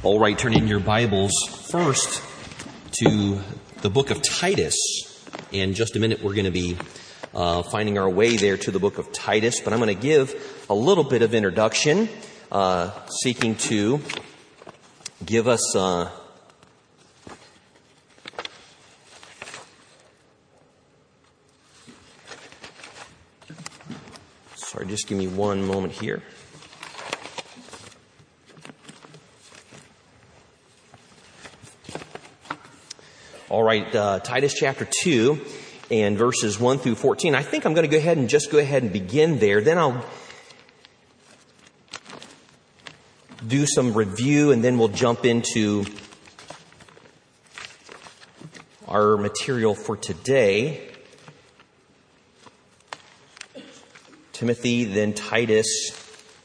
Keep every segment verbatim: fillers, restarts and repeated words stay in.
All right, turn in your Bibles first to the book of Titus. In just a minute, we're going to be uh, finding our way there to the book of Titus, but I'm going to give a little bit of introduction, uh, seeking to give us uh, sorry, just give me one moment here. All right, uh, Titus chapter two and verses one through fourteen. I think I'm going to go ahead and just go ahead and begin there. Then I'll do some review and then we'll jump into our material for today. Timothy, then Titus.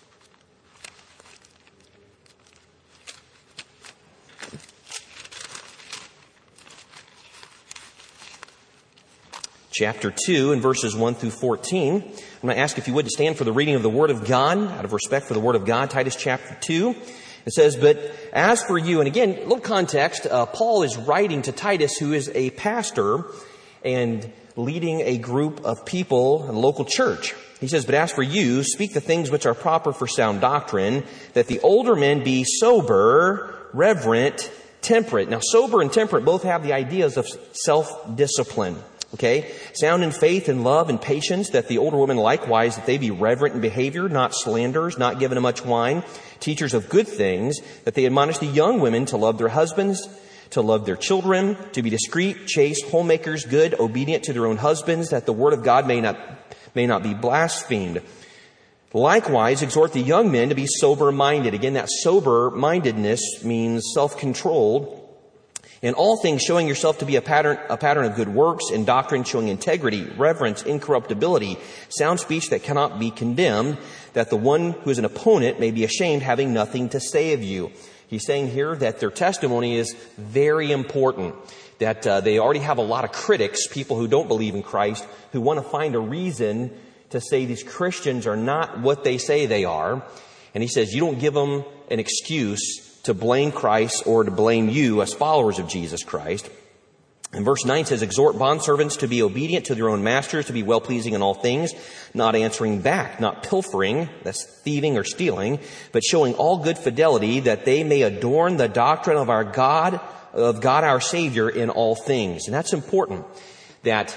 Chapter two and verses one through fourteen. I'm going to ask if you would to stand for the reading of the Word of God, out of respect for the Word of God. Titus chapter two. It says, "But as for you," and again, a little context, uh, Paul is writing to Titus, who is a pastor and leading a group of people in a local church. He says, "But as for you, speak the things which are proper for sound doctrine, that the older men be sober, reverent, temperate." Now, sober and temperate both have the ideas of self-discipline. Okay, sound in faith and love and patience, that the older women likewise, that they be reverent in behavior, not slanderers, not given to much wine, teachers of good things, that they admonish the young women to love their husbands, to love their children, to be discreet, chaste, homemakers, good, obedient to their own husbands, that the word of God may not, may not be blasphemed. Likewise, exhort the young men to be sober-minded. Again, that sober-mindedness means self-controlled. In all things, showing yourself to be a pattern, a pattern of good works, in doctrine showing integrity, reverence, incorruptibility, sound speech that cannot be condemned, that the one who is an opponent may be ashamed, having nothing to say of you. He's saying here that their testimony is very important, that uh, they already have a lot of critics, people who don't believe in Christ, who want to find a reason to say these Christians are not what they say they are. And he says, you don't give them an excuse to blame Christ or to blame you as followers of Jesus Christ. And verse nine says, "Exhort bondservants to be obedient to their own masters, to be well-pleasing in all things, not answering back, not pilfering," that's thieving or stealing, "but showing all good fidelity, that they may adorn the doctrine of our God, of God our Savior in all things." And that's important, that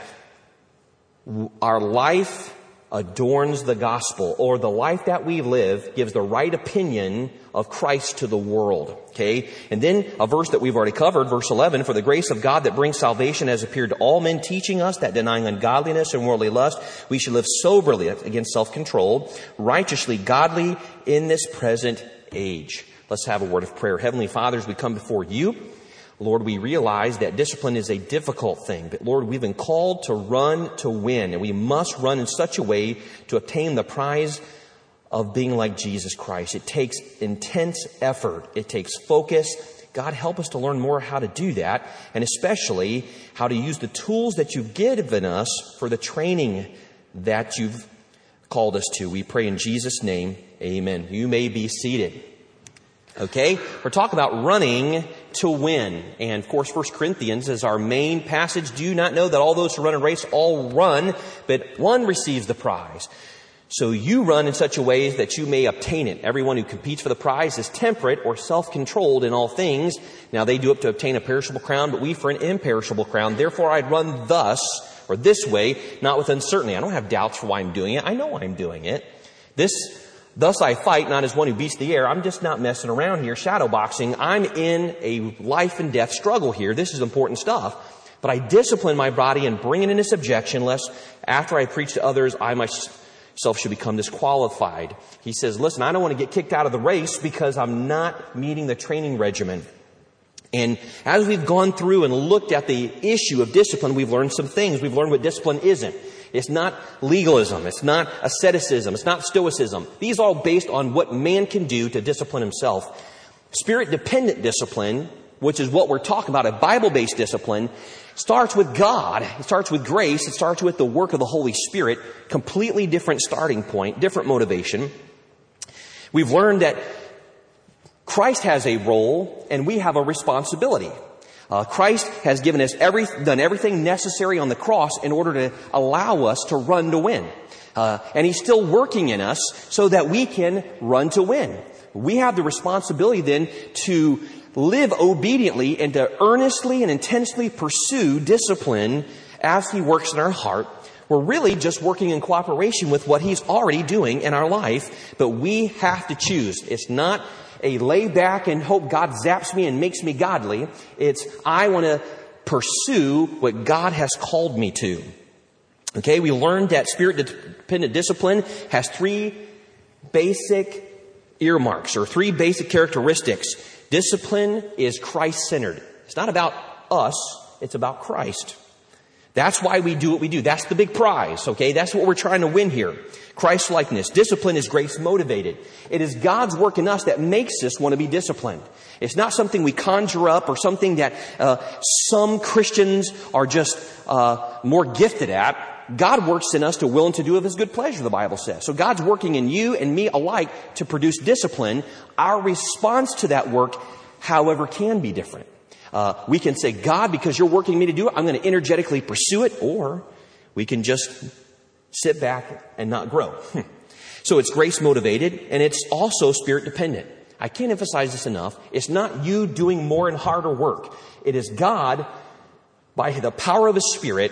our life adorns the gospel, or the life that we live gives the right opinion of Christ to the world. Okay? And then a verse that we've already covered, verse eleven, "For the grace of God that brings salvation has appeared to all men, teaching us that denying ungodliness and worldly lust, we should live soberly," against self-control, "righteously, godly in this present age." Let's have a word of prayer. Heavenly Father, as we come before you, Lord, we realize that discipline is a difficult thing, but Lord, we've been called to run to win, and we must run in such a way to obtain the prize of being like Jesus Christ. It takes intense effort. It takes focus. God, help us to learn more how to do that, and especially how to use the tools that you've given us for the training that you've called us to. We pray in Jesus' name, amen. You may be seated. Okay, we're talking about running to win. And of course, First Corinthians is our main passage. Do you not know that all those who run a race all run, but one receives the prize? So you run in such a way that you may obtain it. Everyone who competes for the prize is temperate or self-controlled in all things. Now they do it to obtain a perishable crown, but we for an imperishable crown. Therefore I run thus, or this way, not with uncertainty. I don't have doubts for why I'm doing it. I know I'm doing it. This Thus I fight, not as one who beats the air. I'm just not messing around here, shadow boxing. I'm in a life and death struggle here. This is important stuff. But I discipline my body and bring it into subjection, lest after I preach to others, I myself should become disqualified. He says, listen, I don't want to get kicked out of the race because I'm not meeting the training regimen. And as we've gone through and looked at the issue of discipline, we've learned some things. We've learned what discipline isn't. It's not legalism. It's not asceticism. It's not stoicism. These are all based on what man can do to discipline himself. Spirit-dependent discipline, which is what we're talking about, a Bible-based discipline, starts with God. It starts with grace. It starts with the work of the Holy Spirit. Completely different starting point, different motivation. We've learned that Christ has a role and we have a responsibility. Uh, Christ has given us every, done everything necessary on the cross in order to allow us to run to win. Uh, and He's still working in us so that we can run to win. We have the responsibility then to live obediently and to earnestly and intensely pursue discipline as He works in our heart. We're really just working in cooperation with what He's already doing in our life, but we have to choose. It's not a lay back and hope God zaps me and makes me godly. It's I want to pursue what God has called me to. Okay, we learned that spirit-dependent discipline has three basic earmarks or three basic characteristics. Discipline is Christ-centered. It's not about us, it's about Christ. That's why we do what we do. That's the big prize, okay? That's what we're trying to win here. Christ-likeness. Discipline is grace-motivated. It is God's work in us that makes us want to be disciplined. It's not something we conjure up or something that uh, some Christians are just uh, more gifted at. God works in us to will and to do of His good pleasure, the Bible says. So God's working in you and me alike to produce discipline. Our response to that work, however, can be different. Uh, we can say, God, because you're working me to do it, I'm going to energetically pursue it. Or we can just sit back and not grow. So it's grace motivated and it's also spirit dependent. I can't emphasize this enough. It's not you doing more and harder work. It is God, by the power of His Spirit,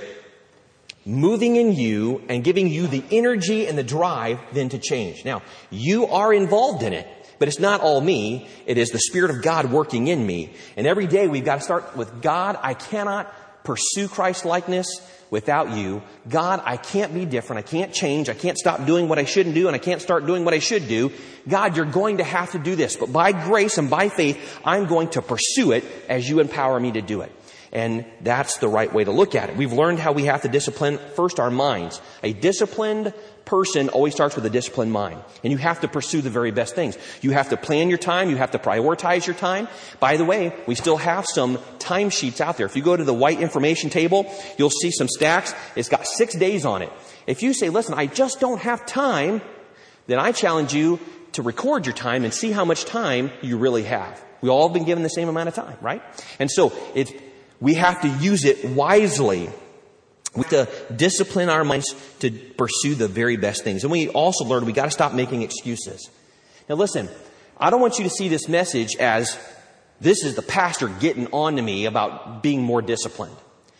moving in you and giving you the energy and the drive then to change. Now, you are involved in it, but it's not all me. It is the Spirit of God working in me. And every day we've got to start with, God, I cannot pursue Christ likeness without you. God, I can't be different. I can't change. I can't stop doing what I shouldn't do, and I can't start doing what I should do. God, you're going to have to do this. But by grace and by faith, I'm going to pursue it as you empower me to do it. And that's the right way to look at it. We've learned how we have to discipline first our minds. A disciplined person always starts with a disciplined mind. And you have to pursue the very best things. You have to plan your time. You have to prioritize your time. By the way, we still have some timesheets out there. If you go to the white information table, you'll see some stacks. It's got six days on it. If you say, listen, I just don't have time, then I challenge you to record your time and see how much time you really have. We all have been given the same amount of time, right? And so it's we have to use it wisely. We have to discipline our minds to pursue the very best things. And we also learned we got to stop making excuses. Now listen, I don't want you to see this message as this is the pastor getting on to me about being more disciplined.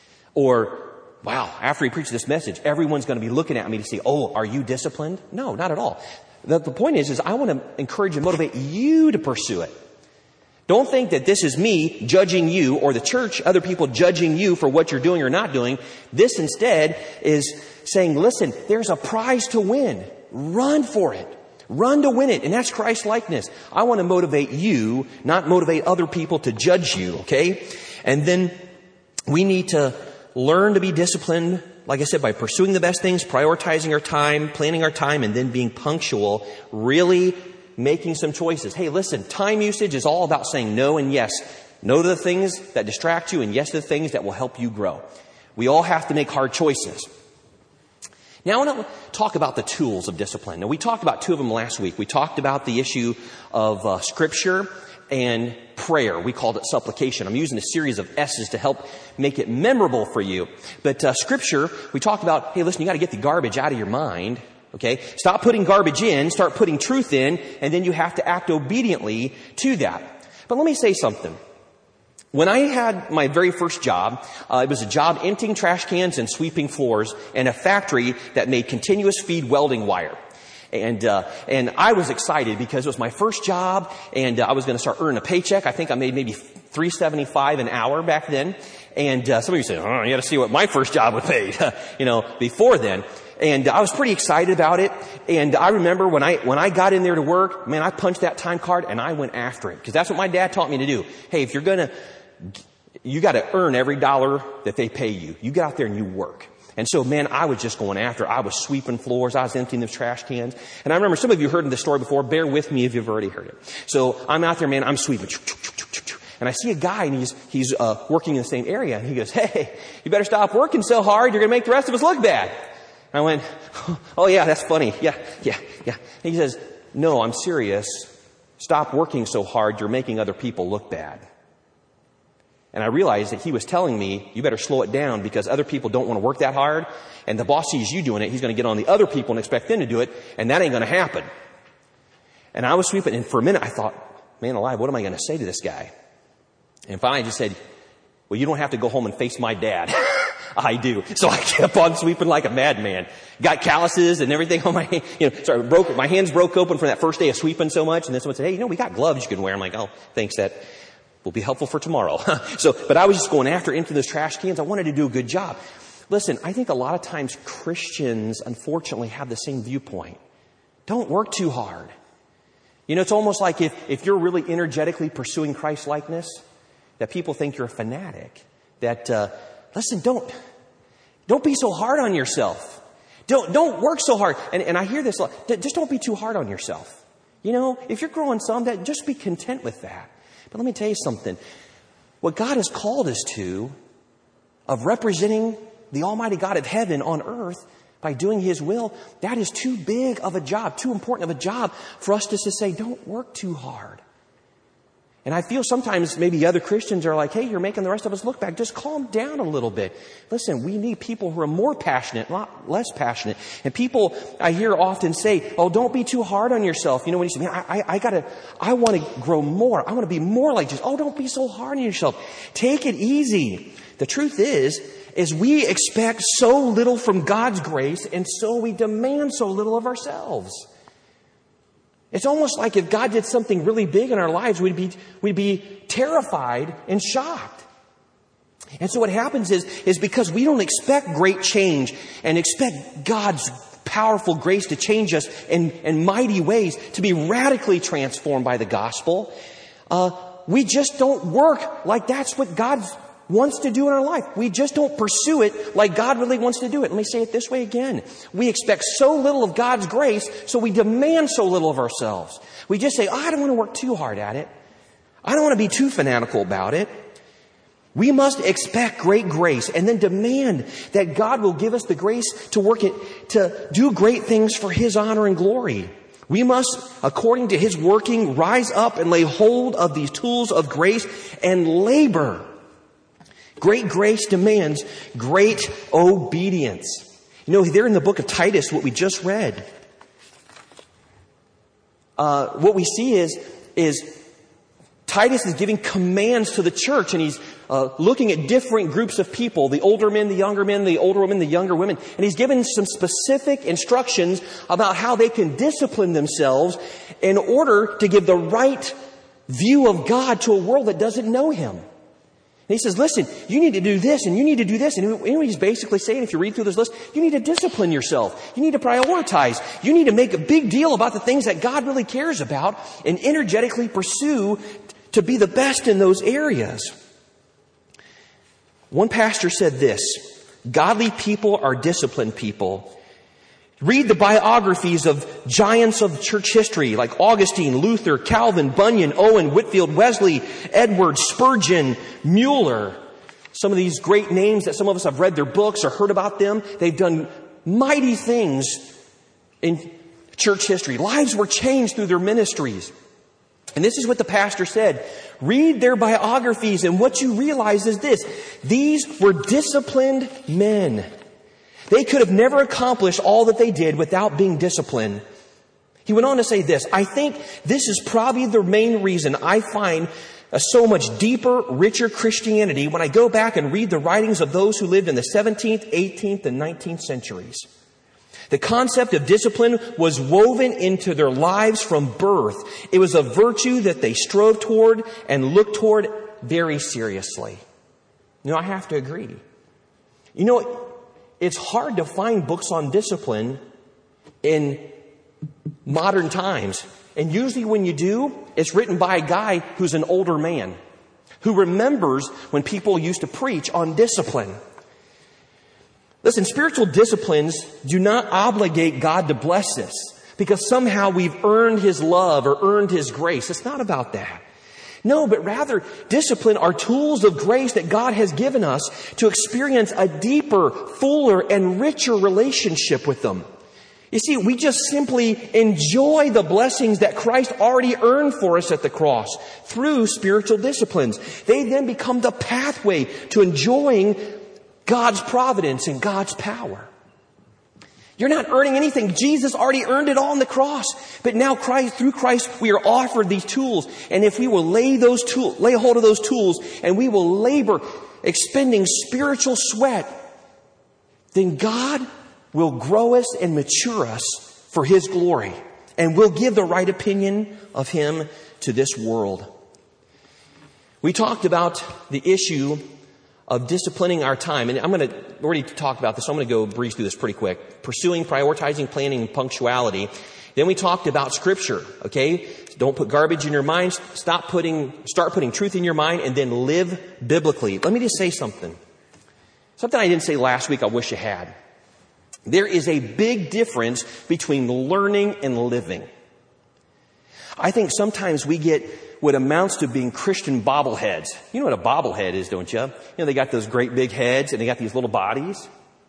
Or, wow, after he preaches this message, everyone's going to be looking at me to see, oh, are you disciplined? No, not at all. The, the point is, is I want to encourage and motivate you to pursue it. Don't think that this is me judging you or the church, other people judging you for what you're doing or not doing. This instead is saying, listen, there's a prize to win. Run for it. Run to win it. And that's Christ likeness. I want to motivate you, not motivate other people to judge you, okay? And then we need to learn to be disciplined, like I said, by pursuing the best things, prioritizing our time, planning our time, and then being punctual, really making some choices. Hey, listen, time usage is all about saying no and yes. No to the things that distract you and yes to the things that will help you grow. We all have to make hard choices. Now I want to talk about the tools of discipline. Now we talked about two of them last week. We talked about the issue of uh, scripture and prayer. We called it supplication. I'm using a series of S's to help make it memorable for you. But uh, scripture, we talked about, hey, listen, you got to get the garbage out of your mind. Okay? Stop putting garbage in, start putting truth in, and then you have to act obediently to that. But let me say something. When I had my very first job, uh, it was a job emptying trash cans and sweeping floors in a factory that made continuous feed welding wire. And, uh, and I was excited because it was my first job and uh, I was going to start earning a paycheck. I think I made maybe three seventy-five an hour back then. And, uh, some of you say, oh, you got to see what my first job would pay, you know, before then. And I was pretty excited about it. And I remember when I, when I got in there to work, man, I punched that time card and I went after it. Because that's what my dad taught me to do. Hey, if you're going to, you got to earn every dollar that they pay you. You get out there and you work. And so, man, I was just going after it. I was sweeping floors. I was emptying the trash cans. And I remember some of you heard this story before. Bear with me if you've already heard it. So I'm out there, man, I'm sweeping. And I see a guy and he's, he's, uh, working in the same area. And he goes, hey, you better stop working so hard. You're going to make the rest of us look bad. And I went, oh yeah, that's funny. Yeah, yeah, yeah. And he says, no, I'm serious. Stop working so hard, you're making other people look bad. And I realized that he was telling me, you better slow it down because other people don't want to work that hard. And the boss sees you doing it, he's going to get on the other people and expect them to do it. And that ain't going to happen. And I was sweeping, and for a minute I thought, man alive, what am I going to say to this guy? And finally I just said, well, you don't have to go home and face my dad. I do. So I kept on sweeping like a madman. Got calluses and everything on my hand. You know, sorry, broke, my hands broke open from that first day of sweeping so much. And then someone said, hey, you know, we got gloves you can wear. I'm like, oh, thanks, that will be helpful for tomorrow. So, but I was just going after into those trash cans. I wanted to do a good job. Listen, I think a lot of times Christians, unfortunately, have the same viewpoint. Don't work too hard. You know, it's almost like if, if you're really energetically pursuing Christ-likeness, that people think you're a fanatic. That, uh, listen, don't, don't be so hard on yourself. Don't, don't work so hard. And, and I hear this a lot. Just don't be too hard on yourself. You know, if you're growing some, that just be content with that. But let me tell you something. What God has called us to, of representing the Almighty God of heaven on earth by doing His will, that is too big of a job, too important of a job for us just to say, don't work too hard. And I feel sometimes maybe other Christians are like, hey, you're making the rest of us look bad. Just calm down a little bit. Listen, we need people who are more passionate, not less passionate. And people I hear often say, oh, don't be too hard on yourself. You know, when you say, man, I, I, I gotta, I want to grow more. I want to be more like Jesus. Oh, don't be so hard on yourself. Take it easy. The truth is, is we expect so little from God's grace, and so we demand so little of ourselves. It's almost like if God did something really big in our lives, we'd be, we'd be terrified and shocked. And so what happens is, is because we don't expect great change and expect God's powerful grace to change us in, in mighty ways, to be radically transformed by the gospel, uh, we just don't work like that's what God wants to do in our life. We just don't pursue it like God really wants to do it. Let me say it this way again. We expect so little of God's grace, so we demand so little of ourselves. We just say, oh, I don't want to work too hard at it. I don't want to be too fanatical about it. We must expect great grace and then demand that God will give us the grace to work it, to do great things for His honor and glory. We must, according to His working, rise up and lay hold of these tools of grace and labor. Great grace demands great obedience. You know, there in the book of Titus, what we just read, uh, what we see is, is Titus is giving commands to the church, and he's uh, looking at different groups of people, the older men, the younger men, the older women, the younger women, and he's given some specific instructions about how they can discipline themselves in order to give the right view of God to a world that doesn't know Him. And he says, listen, you need to do this and you need to do this. And you know what he's basically saying, if you read through this list, you need to discipline yourself. You need to prioritize. You need to make a big deal about the things that God really cares about and energetically pursue to be the best in those areas. One pastor said this, godly people are disciplined people. Read the biographies of giants of church history like Augustine, Luther, Calvin, Bunyan, Owen, Whitefield, Wesley, Edwards, Spurgeon, Mueller. Some of these great names that some of us have read their books or heard about them. They've done mighty things in church history. Lives were changed through their ministries. And this is what the pastor said. Read their biographies, and what you realize is this. These were disciplined men. They could have never accomplished all that they did without being disciplined. He went on to say this, I think this is probably the main reason I find a so much deeper, richer Christianity when I go back and read the writings of those who lived in the seventeenth, eighteenth, and nineteenth centuries. The concept of discipline was woven into their lives from birth. It was a virtue that they strove toward and looked toward very seriously. You know, I have to agree. You know, it's hard to find books on discipline in modern times. And usually when you do, it's written by a guy who's an older man who remembers when people used to preach on discipline. Listen, spiritual disciplines do not obligate God to bless us because somehow we've earned His love or earned His grace. It's not about that. No, but rather, discipline are tools of grace that God has given us to experience a deeper, fuller, and richer relationship with them. You see, we just simply enjoy the blessings that Christ already earned for us at the cross through spiritual disciplines. They then become the pathway to enjoying God's providence and God's power. You're not earning anything. Jesus already earned it all on the cross. But now Christ, through Christ, we are offered these tools. And if we will lay those tools, lay hold of those tools, and we will labor, expending spiritual sweat, then God will grow us and mature us for His glory. And will give the right opinion of Him to this world. We talked about the issue of disciplining our time. And I'm going to already talk about this, so I'm going to go breeze through this pretty quick. Pursuing, prioritizing, planning, and punctuality. Then we talked about Scripture, okay? Don't put garbage in your mind. Stop putting, start putting truth in your mind, and then live biblically. Let me just say something. Something I didn't say last week I wish I had. There is a big difference between learning and living. I think sometimes we get what amounts to being Christian bobbleheads. You know what a bobblehead is, don't you? You know, they got those great big heads and they got these little bodies.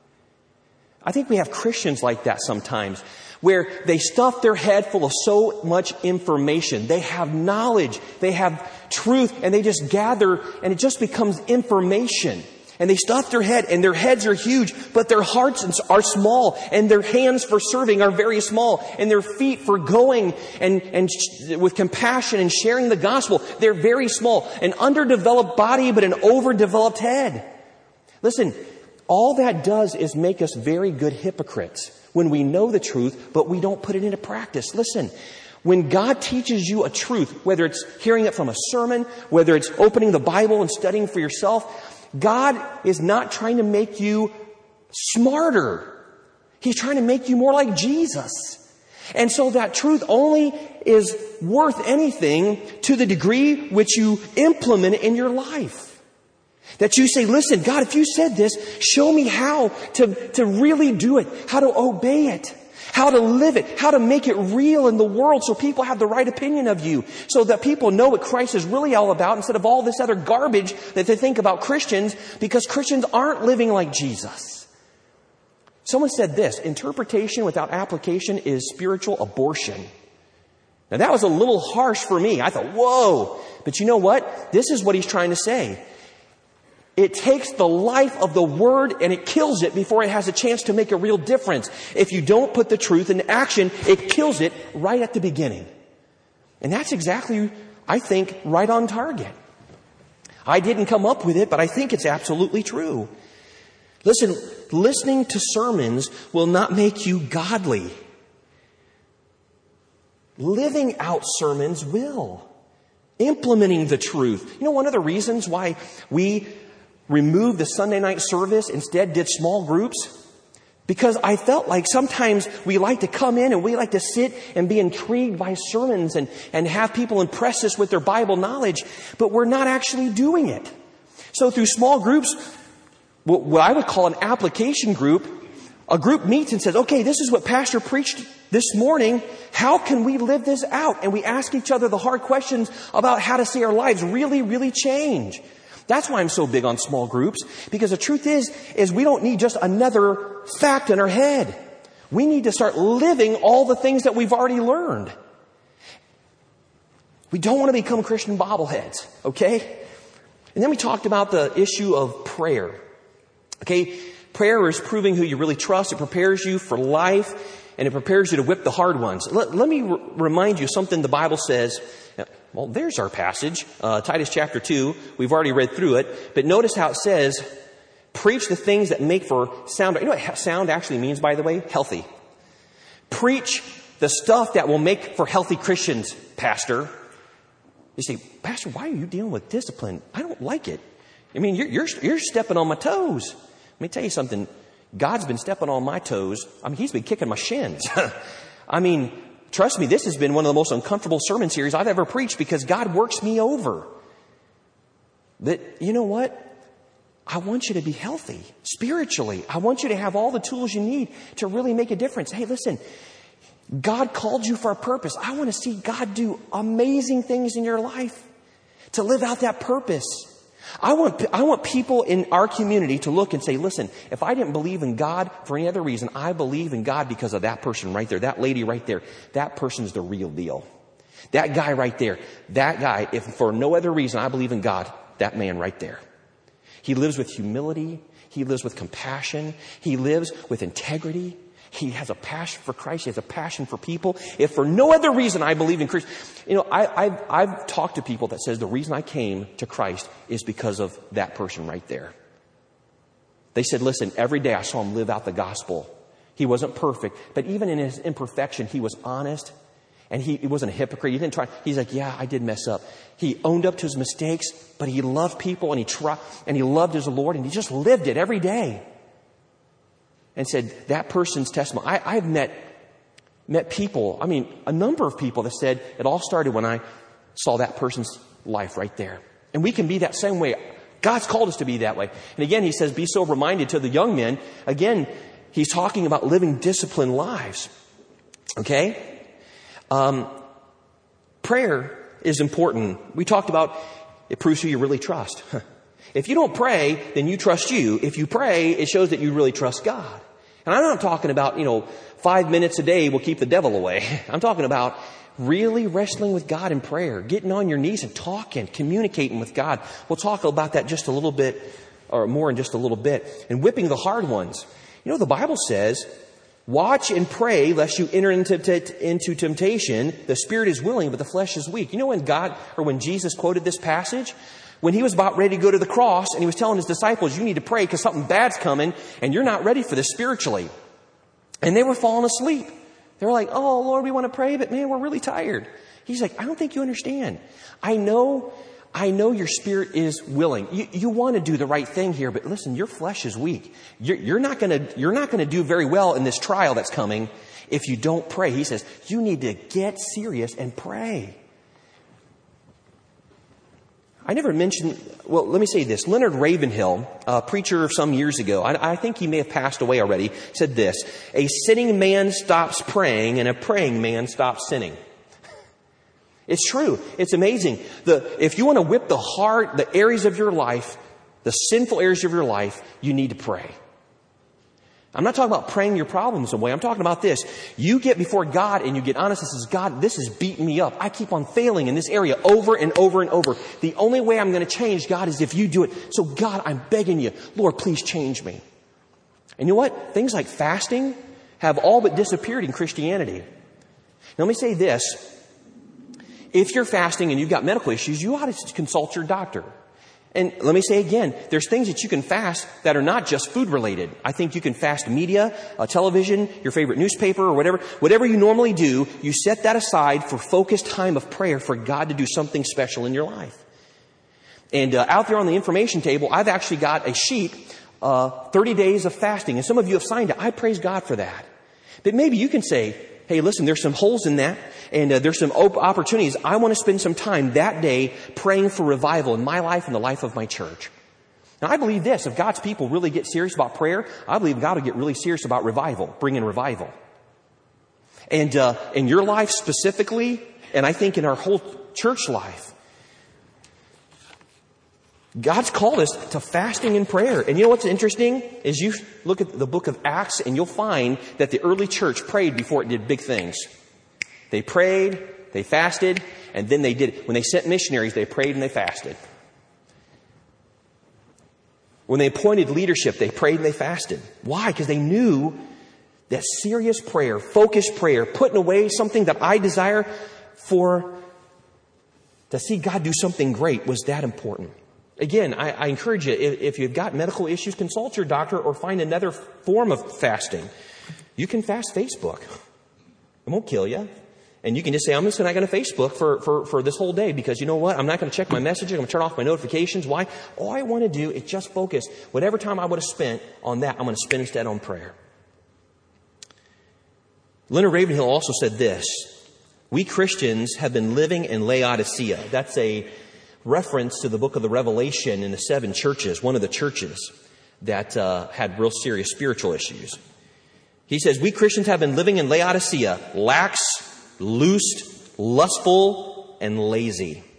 I think we have Christians like that sometimes, where they stuff their head full of so much information. They have knowledge, they have truth, and they just gather, and it just becomes information. And they stuff their head, and their heads are huge, but their hearts are small, and their hands for serving are very small, and their feet for going and, and sh- with compassion and sharing the gospel, they're very small. An underdeveloped body, but an overdeveloped head. Listen, all that does is make us very good hypocrites when we know the truth, but we don't put it into practice. Listen, when God teaches you a truth, whether it's hearing it from a sermon, whether it's opening the Bible and studying for yourself, God is not trying to make you smarter. He's trying to make you more like Jesus. And so that truth only is worth anything to the degree which you implement it in your life. That you say, listen, God, if you said this, show me how to, to really do it, how to obey it, how to live it, how to make it real in the world so people have the right opinion of you, so that people know what Christ is really all about instead of all this other garbage that they think about Christians, because Christians aren't living like Jesus. Someone said this, interpretation without application is spiritual abortion. Now that was a little harsh for me. I thought, whoa. But you know what? This is what he's trying to say. It takes the life of the Word and it kills it before it has a chance to make a real difference. If you don't put the truth into action, it kills it right at the beginning. And that's exactly, I think, right on target. I didn't come up with it, but I think it's absolutely true. Listen, listening to sermons will not make you godly. Living out sermons will. Implementing the truth. You know, one of the reasons why we removed the Sunday night service, instead did small groups, because I felt like sometimes we like to come in and we like to sit and be intrigued by sermons and, and have people impress us with their Bible knowledge, but we're not actually doing it. So through small groups, what, what I would call an application group, a group meets and says, okay, this is what Pastor preached this morning. How can we live this out? And we ask each other the hard questions about how to see our lives really, really change. That's why I'm so big on small groups, because the truth is, is we don't need just another fact in our head. We need to start living all the things that we've already learned. We don't want to become Christian bobbleheads, okay? And then we talked about the issue of prayer. Okay, prayer is proving who you really trust. It prepares you for life, and it prepares you to whip the hard ones. Let, let me r- remind you something the Bible says. Well, there's our passage, uh, Titus chapter two. We've already read through it. But notice how it says, preach the things that make for sound. You know what sound actually means, by the way? Healthy. Preach the stuff that will make for healthy Christians, Pastor. You say, Pastor, why are you dealing with discipline? I don't like it. I mean, you're, you're, you're stepping on my toes. Let me tell you something. God's been stepping on my toes. I mean, He's been kicking my shins. I mean, trust me, this has been one of the most uncomfortable sermon series I've ever preached, because God works me over. But you know what? I want you to be healthy spiritually. I want you to have all the tools you need to really make a difference. Hey, listen, God called you for a purpose. I want to see God do amazing things in your life to live out that purpose. I want, I want people in our community to look and say, listen, if I didn't believe in God for any other reason, I believe in God because of that person right there, that lady right there. That person's the real deal. That guy right there, that guy, if for no other reason I believe in God, that man right there. He lives with humility. He lives with compassion. He lives with integrity. He has a passion for Christ. He has a passion for people. If for no other reason I believe in Christ, you know, I, I've, I've talked to people that says the reason I came to Christ is because of that person right there. They said, listen, every day I saw him live out the gospel. He wasn't perfect, but even in his imperfection, he was honest. And he, he wasn't a hypocrite. He didn't try. He's like, yeah, I did mess up. He owned up to his mistakes, but he loved people and he tried, and he loved his Lord, and he just lived it every day. And said, that person's testimony. I, I've met, met people, I mean, a number of people that said it all started when I saw that person's life right there. And we can be that same way. God's called us to be that way. And again, he says, be sober-minded to the young men. Again, he's talking about living disciplined lives. Okay? Um, prayer is important. We talked about it proves who you really trust. If you don't pray, then you trust you. If you pray, it shows that you really trust God. And I'm not talking about, you know, five minutes a day will keep the devil away. I'm talking about really wrestling with God in prayer, getting on your knees and talking, communicating with God. We'll talk about that just a little bit, or more in just a little bit. And whipping the hard ones. You know, the Bible says, watch and pray lest you enter into, t- into temptation. The spirit is willing, but the flesh is weak. You know when God, or when Jesus quoted this passage? When he was about ready to go to the cross and he was telling his disciples, you need to pray because something bad's coming and you're not ready for this spiritually. And they were falling asleep. They were like, oh, Lord, we want to pray, but man, we're really tired. He's like, I don't think you understand. I know, I know your spirit is willing. You, you want to do the right thing here, but listen, your flesh is weak. You're, you're not going to, you're not going to do very well in this trial that's coming if you don't pray. He says, you need to get serious and pray. I never mentioned, well, let me say this. Leonard Ravenhill, a preacher some years ago, I, I think he may have passed away already, said this: a sinning man stops praying and a praying man stops sinning. It's true. It's amazing. The, if you want to whip the heart, the areas of your life, the sinful areas of your life, you need to pray. I'm not talking about praying your problems away. I'm talking about this. You get before God and you get honest and says, God, this is beating me up. I keep on failing in this area over and over and over. The only way I'm going to change, God, is if you do it. So God, I'm begging you, Lord, please change me. And you know what? Things like fasting have all but disappeared in Christianity. Now, let me say this. If you're fasting and you've got medical issues, you ought to consult your doctor. And let me say again, there's things that you can fast that are not just food related. I think you can fast media, uh, television, your favorite newspaper or whatever. Whatever you normally do, you set that aside for focused time of prayer for God to do something special in your life. And uh, out there on the information table, I've actually got a sheet, uh, thirty days of fasting. And some of you have signed it. I praise God for that. But maybe you can say, hey, listen, there's some holes in that. And uh, there's some op- opportunities. I want to spend some time that day praying for revival in my life and the life of my church. Now, I believe this. If God's people really get serious about prayer, I believe God will get really serious about revival, bringing revival. And uh, in your life specifically, and I think in our whole church life, God's called us to fasting and prayer. And you know what's interesting is you look at the book of Acts and you'll find that the early church prayed before it did big things. They prayed, they fasted, and then they did. When they sent missionaries, they prayed and they fasted. When they appointed leadership, they prayed and they fasted. Why? Because they knew that serious prayer, focused prayer, putting away something that I desire for, to see God do something great was that important. Again, I, I encourage you, if, if you've got medical issues, consult your doctor or find another form of fasting. You can fast Facebook. It won't kill you. And you can just say, I'm just not going to Facebook for, for, for this whole day because you know what? I'm not going to check my messages. I'm going to turn off my notifications. Why? All I want to do is just focus. Whatever time I would have spent on that, I'm going to spend instead on prayer. Leonard Ravenhill also said this: we Christians have been living in Laodicea. That's a reference to the book of the Revelation in the seven churches, one of the churches that uh, had real serious spiritual issues. He says, we Christians have been living in Laodicea, lax, loosed, lustful, and lazy.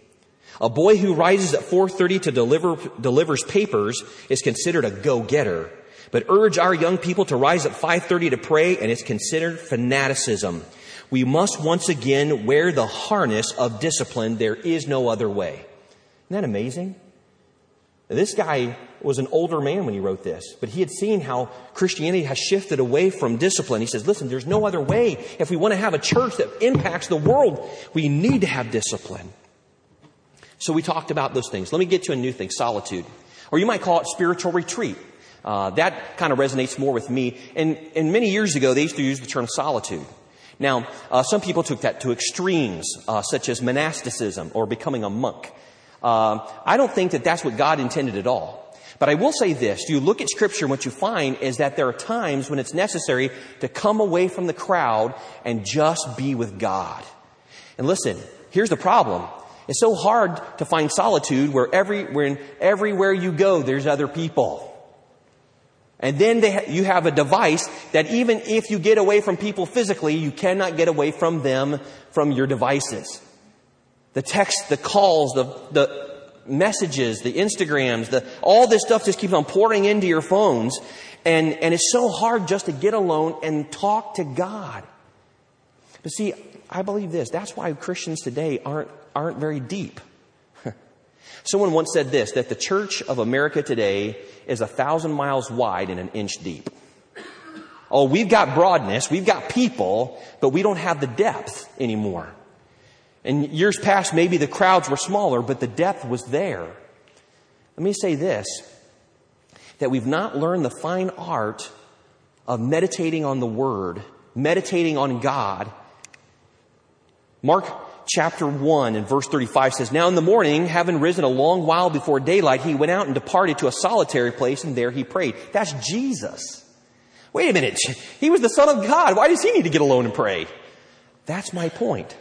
A boy who rises at four thirty to deliver, delivers papers is considered a go-getter. But urge our young people to rise at five thirty to pray, and it's considered fanaticism. We must once again wear the harness of discipline. There is no other way. Isn't that amazing? This guy was an older man when he wrote this, but he had seen how Christianity has shifted away from discipline. He says, listen, there's no other way. If we want to have a church that impacts the world, we need to have discipline. So we talked about those things. Let me get to a new thing, solitude. Or you might call it spiritual retreat. Uh, that kind of resonates more with me. And, and many years ago, they used to use the term solitude. Now, uh, some people took that to extremes, uh, such as monasticism or becoming a monk. Uh, I don't think that that's what God intended at all. But I will say this. You look at Scripture and what you find is that there are times when it's necessary to come away from the crowd and just be with God. And listen, here's the problem. It's so hard to find solitude where every, when everywhere you go, there's other people. And then they ha- you have a device that even if you get away from people physically, you cannot get away from them from your devices. The text, the calls, the, the messages, the Instagrams, the, all this stuff just keeps on pouring into your phones. And, and it's so hard just to get alone and talk to God. But see, I believe this. That's why Christians today aren't aren't very deep. Someone once said this, that the Church of America today is a thousand miles wide and an inch deep. Oh, we've got broadness, we've got people, but we don't have the depth anymore. In years past, maybe the crowds were smaller, but the depth was there. Let me say this, that we've not learned the fine art of meditating on the Word, meditating on God. Mark chapter one and verse thirty-five says, now in the morning, having risen a long while before daylight, he went out and departed to a solitary place, and there he prayed. That's Jesus. Wait a minute. He was the Son of God. Why does he need to get alone and pray? That's my point.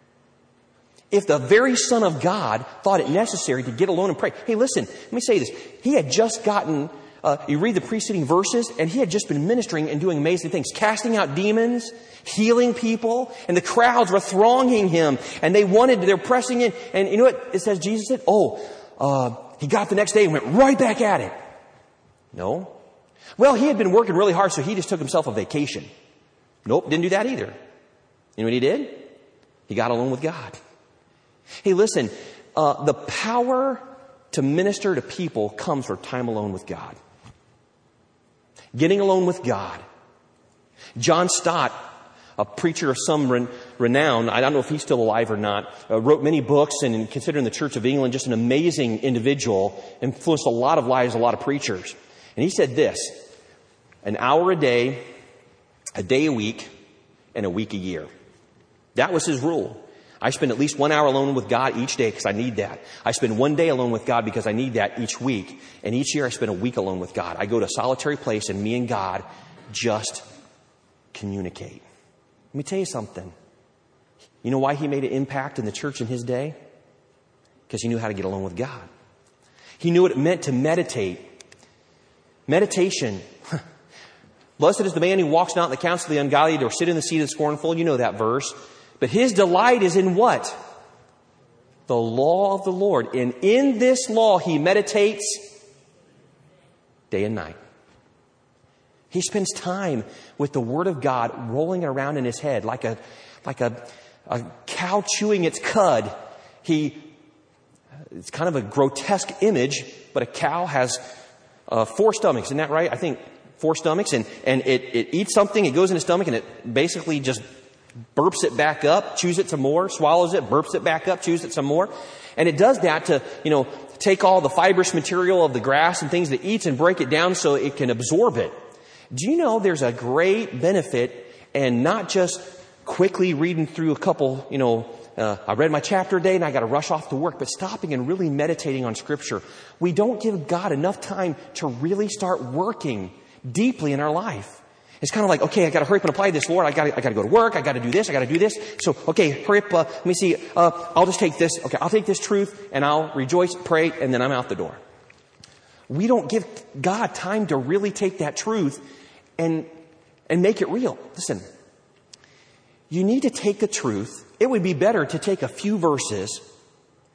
If the very Son of God thought it necessary to get alone and pray. Hey, listen, let me say this. He had just gotten, uh, you read the preceding verses, and he had just been ministering and doing amazing things, casting out demons, healing people, and the crowds were thronging him, and they wanted, they're pressing in. And you know what it says Jesus said? Oh, uh, he got up the next day and went right back at it. No. Well, he had been working really hard, so he just took himself a vacation. Nope, didn't do that either. You know what he did? He got alone with God. Hey, listen, uh, the power to minister to people comes from time alone with God. Getting alone with God. John Stott, a preacher of some ren- renown, I don't know if he's still alive or not, uh, wrote many books, and considering the Church of England, just an amazing individual, influenced a lot of lives, a lot of preachers. And he said this, an hour a day, a day a week, and a week a year. That was his rule. I spend at least one hour alone with God each day because I need that. I spend one day alone with God because I need that each week. And each year I spend a week alone with God. I go to a solitary place and me and God just communicate. Let me tell you something. You know why he made an impact in the church in his day? Because he knew how to get alone with God. He knew what it meant to meditate. Meditation. Blessed is the man who walks not in the counsel of the ungodly, or sit in the seat of the scornful. You know that verse. But his delight is in what? The law of the Lord. And in this law he meditates day and night. He spends time with the Word of God rolling around in his head like a like a, a cow chewing its cud. He it's kind of a grotesque image, but a cow has uh, four stomachs. Isn't that right? I think four stomachs, and and it, it eats something, it goes in its stomach, and it basically just burps it back up, chews it some more, swallows it, burps it back up, chews it some more. And it does that to, you know, take all the fibrous material of the grass and things that it eats and break it down so it can absorb it. Do you know there's a great benefit in not just quickly reading through a couple, you know, uh, I read my chapter a day and I got to rush off to work, but stopping and really meditating on Scripture. We don't give God enough time to really start working deeply in our life. It's kind of like, okay, I got to hurry up and apply this, Lord. I got I got to go to work. I got to do this. I got to do this. So, okay, hurry up. Uh, let me see. Uh, I'll just take this. Okay, I'll take this truth and I'll rejoice, pray, and then I'm out the door. We don't give God time to really take that truth and and make it real. Listen, you need to take the truth. It would be better to take a few verses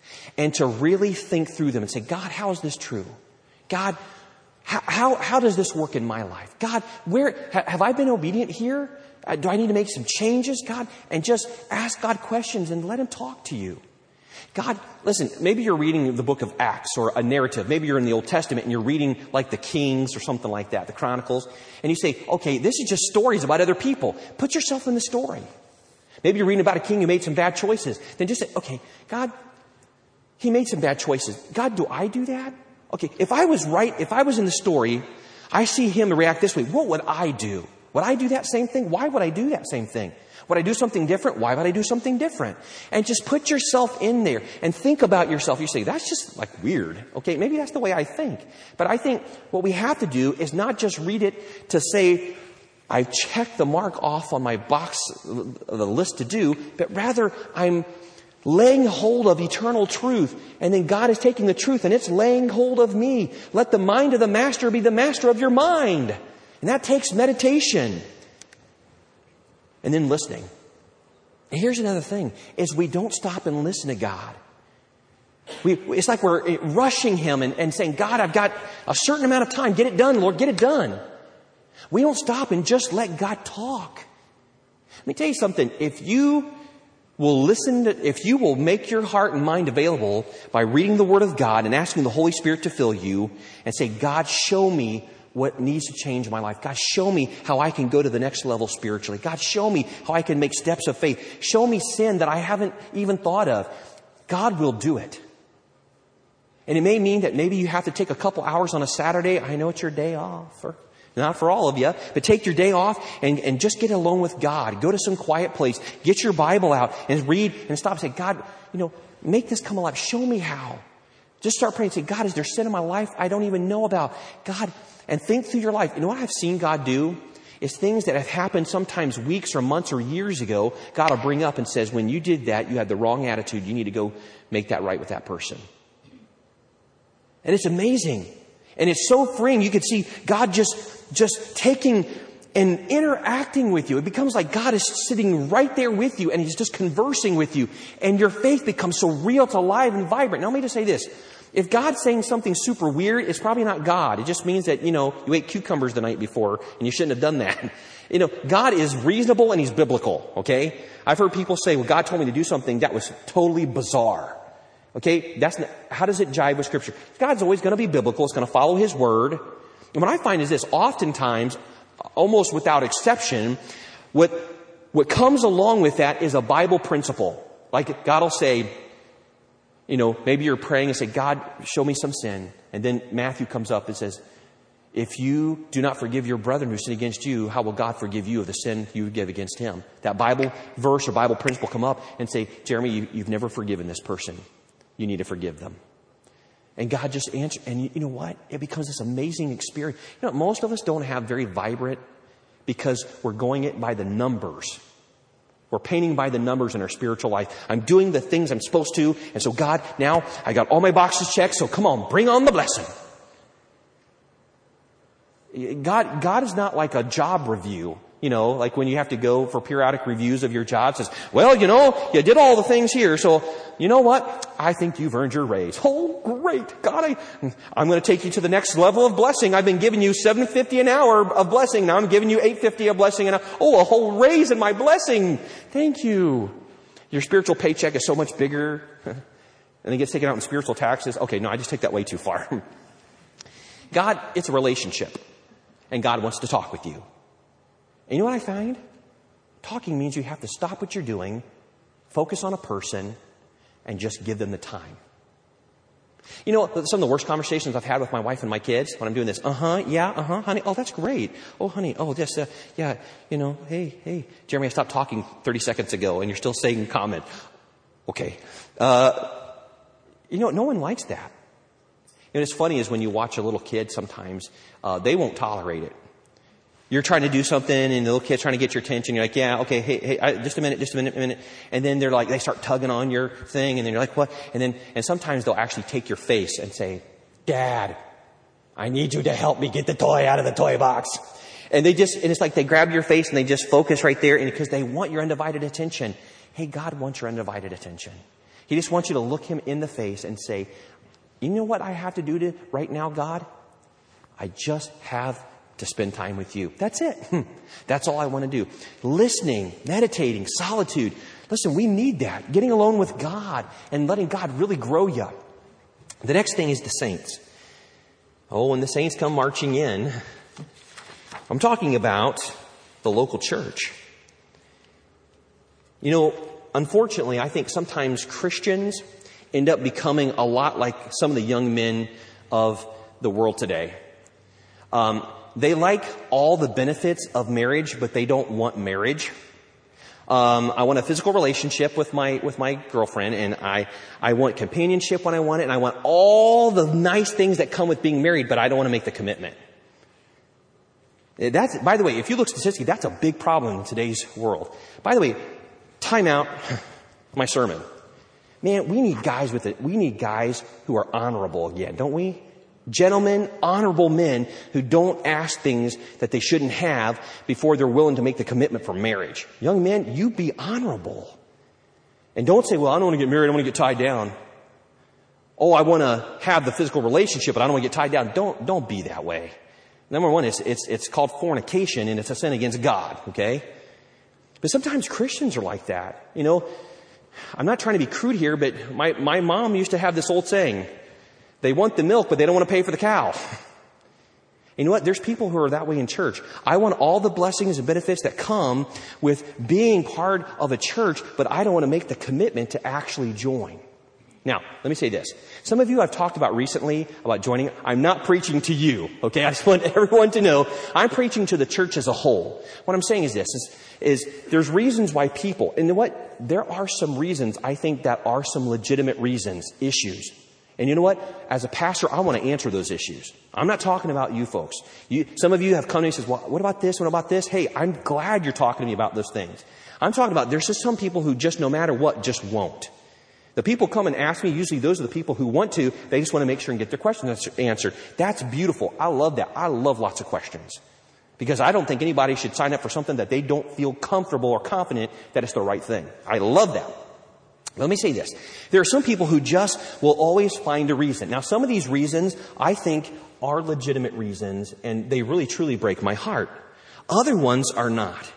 and to really think through them and say, God, how is this true? God, how, how, how does this work in my life? God, where, ha, have I been obedient here? Uh, do I need to make some changes? God, and just ask God questions and let Him talk to you. God, listen, maybe you're reading the book of Acts or a narrative. Maybe you're in the Old Testament and you're reading like the Kings or something like that, the Chronicles. And you say, okay, this is just stories about other people. Put yourself in the story. Maybe you're reading about a king who made some bad choices. Then just say, okay, God, he made some bad choices. God, do I do that? Okay, if I was right, if I was in the story, I see him react this way. What would I do? Would I do that same thing? Why would I do that same thing? Would I do something different? Why would I do something different? And just put yourself in there and think about yourself. You say, that's just like weird. Okay, maybe that's the way I think. But I think what we have to do is not just read it to say, I checked the mark off on my box, the list to do, but rather I'm laying hold of eternal truth. And then God is taking the truth and it's laying hold of me. Let the mind of the master be the master of your mind. And that takes meditation. And then listening. And here's another thing, is we don't stop and listen to God. We, it's like we're rushing Him and, and saying, God, I've got a certain amount of time. Get it done, Lord, get it done. We don't stop and just let God talk. Let me tell you something. If you will listen to, if you will make your heart and mind available by reading the Word of God and asking the Holy Spirit to fill you and say, God, show me what needs to change in my life. God, show me how I can go to the next level spiritually. God, show me how I can make steps of faith. Show me sin that I haven't even thought of. God will do it. And it may mean that maybe you have to take a couple hours on a Saturday. I know it's your day off. Or not for all of you, but take your day off and, and just get alone with God. Go to some quiet place. Get your Bible out and read and stop and say, God, you know, make this come alive. Show me how. Just start praying and say, God, is there sin in my life I don't even know about? God, and think through your life. You know what I've seen God do? Is things that have happened sometimes weeks or months or years ago, God will bring up and says, when you did that, you had the wrong attitude. You need to go make that right with that person. And it's amazing. And it's so freeing. You can see God just, just taking and interacting with you. It becomes like God is sitting right there with you and He's just conversing with you. And your faith becomes so real, it's alive and vibrant. Now let me just say this. If God's saying something super weird, it's probably not God. It just means that, you know, you ate cucumbers the night before and you shouldn't have done that. You know, God is reasonable and He's biblical, okay? I've heard people say, well, God told me to do something that was totally bizarre. Okay? That's not, how does it jive with Scripture? God's always going to be biblical. It's going to follow His Word. And what I find is this, oftentimes, almost without exception, what, what comes along with that is a Bible principle. Like God will say, you know, maybe you're praying and say, God, show me some sin. And then Matthew comes up and says, if you do not forgive your brethren who sin against you, how will God forgive you of the sin you give against him? That Bible verse or Bible principle come up and say, Jeremy, you, you've never forgiven this person. You need to forgive them. And God just answers. And you, you know what? It becomes this amazing experience. You know, most of us don't have very vibrant because we're going it by the numbers. We're painting by the numbers in our spiritual life. I'm doing the things I'm supposed to. And so God, now I got all my boxes checked. So come on, bring on the blessing. God, God is not like a job review. You know, like when you have to go for periodic reviews of your job, says, well, you know, you did all the things here. So you know what? I think you've earned your raise. Oh, great. God, I, I'm going to take you to the next level of blessing. I've been giving you seven fifty an hour of blessing. Now I'm giving you eight fifty a blessing. And oh, a whole raise in my blessing. Thank you. Your spiritual paycheck is so much bigger. And it gets taken out in spiritual taxes. Okay, no, I just take that way too far. God, it's a relationship. And God wants to talk with you. And you know what I find? Talking means you have to stop what you're doing, focus on a person, and just give them the time. You know, some of the worst conversations I've had with my wife and my kids when I'm doing this. Uh-huh, yeah, uh-huh, honey. Oh, that's great. Oh, honey, oh, this, uh, yeah, you know, hey, hey. Jeremy, I stopped talking thirty seconds ago, and you're still saying comment. Okay. Uh, you know, no one likes that. And it's funny is when you watch a little kid sometimes, uh, they won't tolerate it. You're trying to do something and the little kid's trying to get your attention. You're like, yeah, okay, hey, hey, I, just a minute, just a minute, a minute. And then they're like, they start tugging on your thing and then you're like, what? And then, and sometimes they'll actually take your face and say, Dad, I need you to help me get the toy out of the toy box. And they just, and it's like they grab your face and they just focus right there and because they want your undivided attention. Hey, God wants your undivided attention. He just wants you to look him in the face and say, you know what I have to do to right now, God? I just have to spend time with you. That's it. That's all I want to do. Listening, meditating, solitude. Listen, we need that. Getting alone with God and letting God really grow you. The next thing is the saints. Oh, when the saints come marching in, I'm talking about the local church. You know, unfortunately, I think sometimes Christians end up becoming a lot like some of the young men of the world today. Um, they like all the benefits of marriage, but they don't want marriage. Um, I want a physical relationship with my with my girlfriend, and I I want companionship when I want it, and I want all the nice things that come with being married, but I don't want to make the commitment. That's, by the way, if you look statistically, that's a big problem in today's world. By the way, time out my sermon. Man, we need guys with it. We need guys who are honorable again, don't we? Gentlemen, honorable men who don't ask things that they shouldn't have before they're willing to make the commitment for marriage. Young men, you be honorable. And don't say, well, I don't want to get married. I want to get tied down. Oh, I want to have the physical relationship, but I don't want to get tied down. Don't, don't be that way. Number one, it's, it's, it's called fornication, and it's a sin against God, okay? But sometimes Christians are like that. You know, I'm not trying to be crude here, but my, my mom used to have this old saying, they want the milk, but they don't want to pay for the cow. You know what? There's people who are that way in church. I want all the blessings and benefits that come with being part of a church, but I don't want to make the commitment to actually join. Now, let me say this. Some of you I've talked about recently about joining. I'm not preaching to you, okay? I just want everyone to know I'm preaching to the church as a whole. What I'm saying is this, is, is there's reasons why people, and you know what? There are some reasons I think that are some legitimate reasons, issues. And you know what? As a pastor, I want to answer those issues. I'm not talking about you folks. You, some of you have come to me and says, well, what about this? What about this? Hey, I'm glad you're talking to me about those things. I'm talking about there's just some people who just no matter what, just won't. The people come and ask me, usually those are the people who want to, they just want to make sure and get their questions answered. That's beautiful. I love that. I love lots of questions. Because I don't think anybody should sign up for something that they don't feel comfortable or confident that it's the right thing. I love that. Let me say this. There are some people who just will always find a reason. Now, some of these reasons I think are legitimate reasons, and they really truly break my heart. Other ones are not.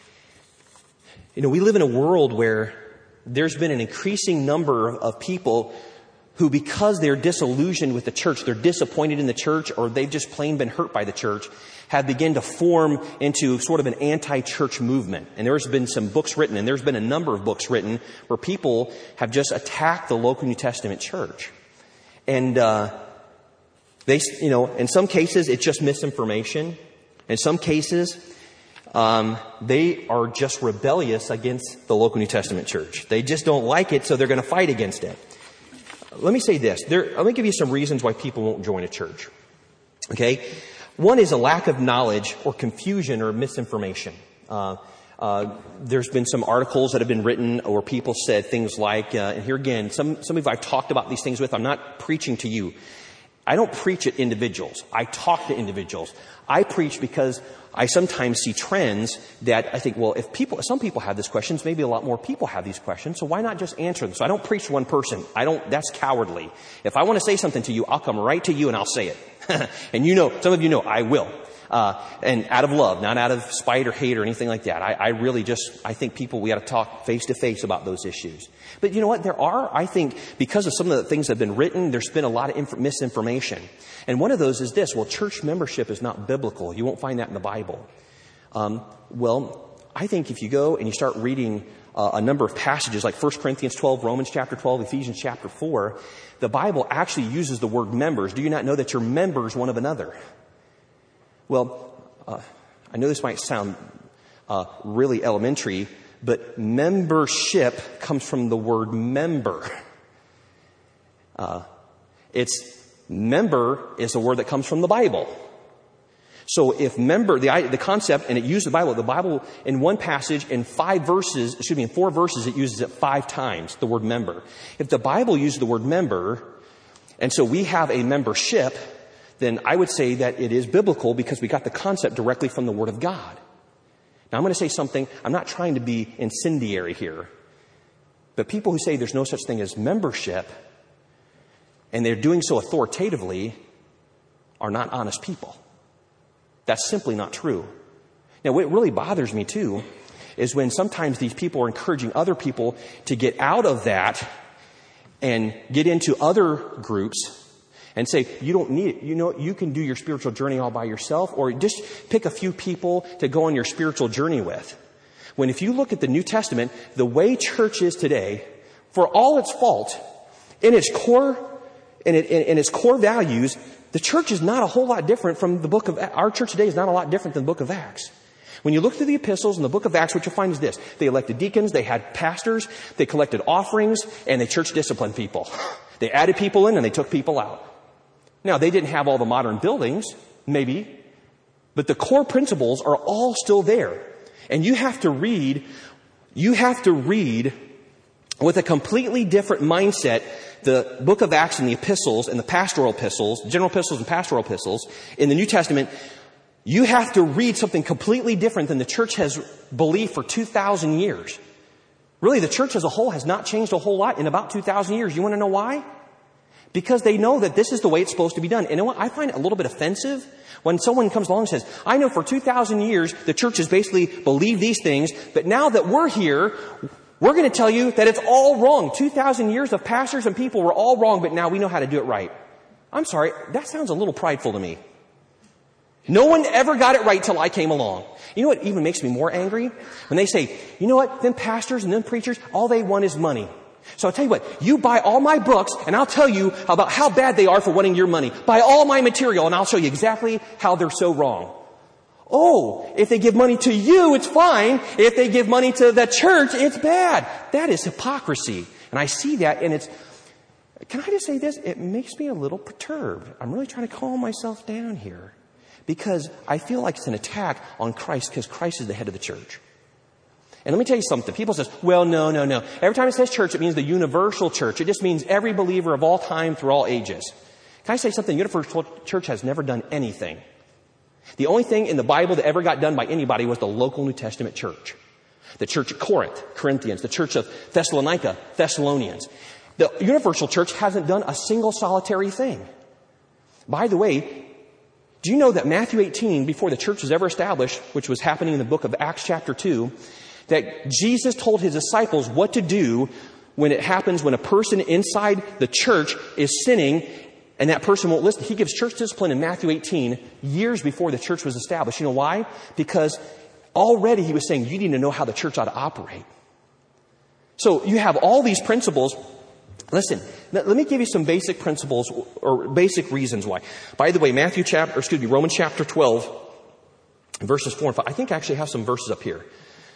You know, we live in a world where there's been an increasing number of people who, because they're disillusioned with the church, they're disappointed in the church, or they've just plain been hurt by the church, have begun to form into sort of an anti-church movement. And there's been some books written, and there's been a number of books written where people have just attacked the local New Testament church. And uh they, you know, in some cases, it's just misinformation. In some cases, um they are just rebellious against the local New Testament church. They just don't like it, so they're going to fight against it. Let me say this. There, let me give you some reasons why people won't join a church. Okay? One is a lack of knowledge or confusion or misinformation. Uh, uh, there's been some articles that have been written where people said things like, uh, and here again, some, some of you I've talked about these things with. I'm not preaching to you. I don't preach at individuals. I talk to individuals. I preach because I sometimes see trends that I think, well, if people, some people have these questions, maybe a lot more people have these questions, so why not just answer them? So I don't preach to one person. I don't, that's cowardly. If I want to say something to you, I'll come right to you and I'll say it. And you know, some of you know, I will. Uh, and out of love, not out of spite or hate or anything like that. I, I really just, I think people, we got to talk face to face about those issues. But you know what? There are, I think, because of some of the things that have been written, there's been a lot of inf- misinformation. And one of those is this, well, church membership is not biblical. You won't find that in the Bible. Um, well, I think if you go and you start reading uh, a number of passages like First Corinthians twelve, Romans chapter twelve, Ephesians chapter four, the Bible actually uses the word members. Do you not know that you're members one of another? Well, uh, I know this might sound uh, really elementary, but membership comes from the word member. Uh, it's member is a word that comes from the Bible. So if member, the the concept, and it uses the Bible, the Bible in one passage in five verses, excuse me, in four verses, it uses it five times, the word member. If the Bible uses the word member, and so we have a membership, then I would say that it is biblical because we got the concept directly from the Word of God. Now I'm going to say something, I'm not trying to be incendiary here, But people who say there's no such thing as membership, and they're doing so authoritatively, are not honest people. That's simply not true. Now, what really bothers me, too, is when sometimes these people are encouraging other people to get out of that and get into other groups and say, you don't need it. You know, you can do your spiritual journey all by yourself, or just pick a few people to go on your spiritual journey with. When if you look at the New Testament, the way church is today, for all its fault, in its core, in, it, in, in its core values, the church is not a whole lot different from the book of, our church today is not a lot different than the book of Acts. When you look through the epistles in the book of Acts, what you'll find is this. They elected deacons, they had pastors, they collected offerings, and they church disciplined people. They added people in and they took people out. Now, they didn't have all the modern buildings, maybe, but the core principles are all still there. And you have to read, you have to read with a completely different mindset the book of Acts and the epistles and the pastoral epistles, general epistles and pastoral epistles in the New Testament. You have to read something completely different than the church has believed for two thousand years. Really, the church as a whole has not changed a whole lot in about two thousand years. You want to know why? Because they know that this is the way it's supposed to be done. And you know what? I find it a little bit offensive when someone comes along and says, I know for two thousand years the church has basically believed these things, but now that we're here, we're going to tell you that it's all wrong. two thousand years of pastors and people were all wrong, but now we know how to do it right. I'm sorry, that sounds a little prideful to me. No one ever got it right till I came along. You know what even makes me more angry? When they say, you know what, them pastors and them preachers, all they want is money. So I'll tell you what, you buy all my books and I'll tell you about how bad they are for wanting your money. Buy all my material and I'll show you exactly how they're so wrong. Oh, if they give money to you, it's fine. If they give money to the church, it's bad. That is hypocrisy. And I see that, and it's, can I just say this? It makes me a little perturbed. I'm really trying to calm myself down here. Because I feel like it's an attack on Christ, because Christ is the head of the church. And let me tell you something. People say, well, no, no, no. Every time it says church, it means the universal church. It just means every believer of all time through all ages. Can I say something? The universal church has never done anything. The only thing in the Bible that ever got done by anybody was the local New Testament church. The church at Corinth, Corinthians. The church of Thessalonica, Thessalonians. The universal church hasn't done a single solitary thing. By the way, do you know that Matthew eighteen, before the church was ever established, which was happening in the book of Acts chapter two, that Jesus told his disciples what to do when it happens when a person inside the church is sinning and that person won't listen? He gives church discipline in Matthew eighteen years before the church was established. You know why? Because already he was saying you need to know how the church ought to operate. So you have all these principles. Listen, let me give you some basic principles or basic reasons why. By the way, Matthew chapter, or excuse me, Romans chapter twelve, verses four and five. I think I actually have some verses up here.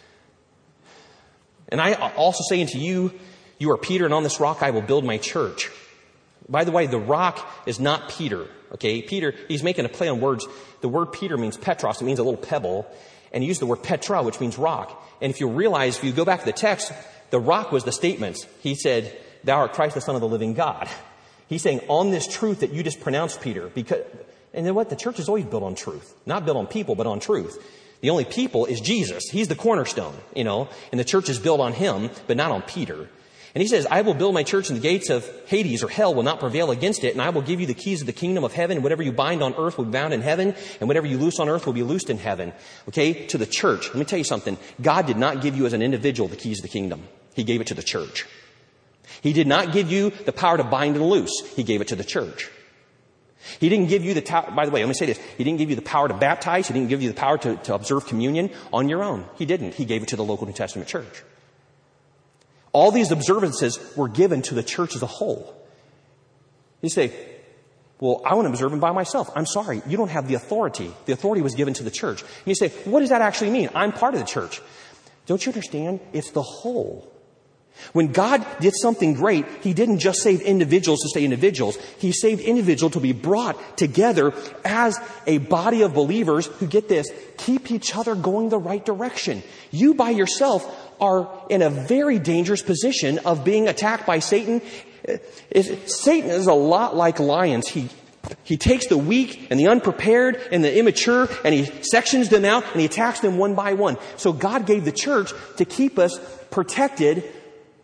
And I also say unto you, you are Peter, and on this rock I will build my church. By the way, the rock is not Peter. Okay, Peter, he's making a play on words. The word Peter means Petros. It means a little pebble. And he used the word Petra, which means rock. And if you realize, if you go back to the text, the rock was the statements. He said, thou art Christ, the Son of the living God. He's saying, on this truth that you just pronounced, Peter, because, and then what? The church is always built on truth. Not built on people, but on truth. The only people is Jesus. He's the cornerstone, you know, and the church is built on him, but not on Peter. And he says, I will build my church, and the gates of Hades or hell will not prevail against it, and I will give you the keys of the kingdom of heaven, and whatever you bind on earth will be bound in heaven, and whatever you loose on earth will be loosed in heaven. Okay? To the church. Let me tell you something. God did not give you as an individual the keys of the kingdom. He gave it to the church. He did not give you the power to bind and loose. He gave it to the church. He didn't give you the, ta- by the way, let me say this. He didn't give you the power to baptize. He didn't give you the power to, to observe communion on your own. He didn't. He gave it to the local New Testament church. All these observances were given to the church as a whole. You say, well, I want to observe them by myself. I'm sorry. You don't have the authority. The authority was given to the church. And you say, what does that actually mean? I'm part of the church. Don't you understand? It's the whole. When God did something great, he didn't just save individuals to stay individuals. He saved individuals to be brought together as a body of believers who, get this, keep each other going the right direction. You by yourself are in a very dangerous position of being attacked by Satan. Satan is a lot like lions. He He takes the weak and the unprepared and the immature, and he sections them out and he attacks them one by one. So God gave the church to keep us protected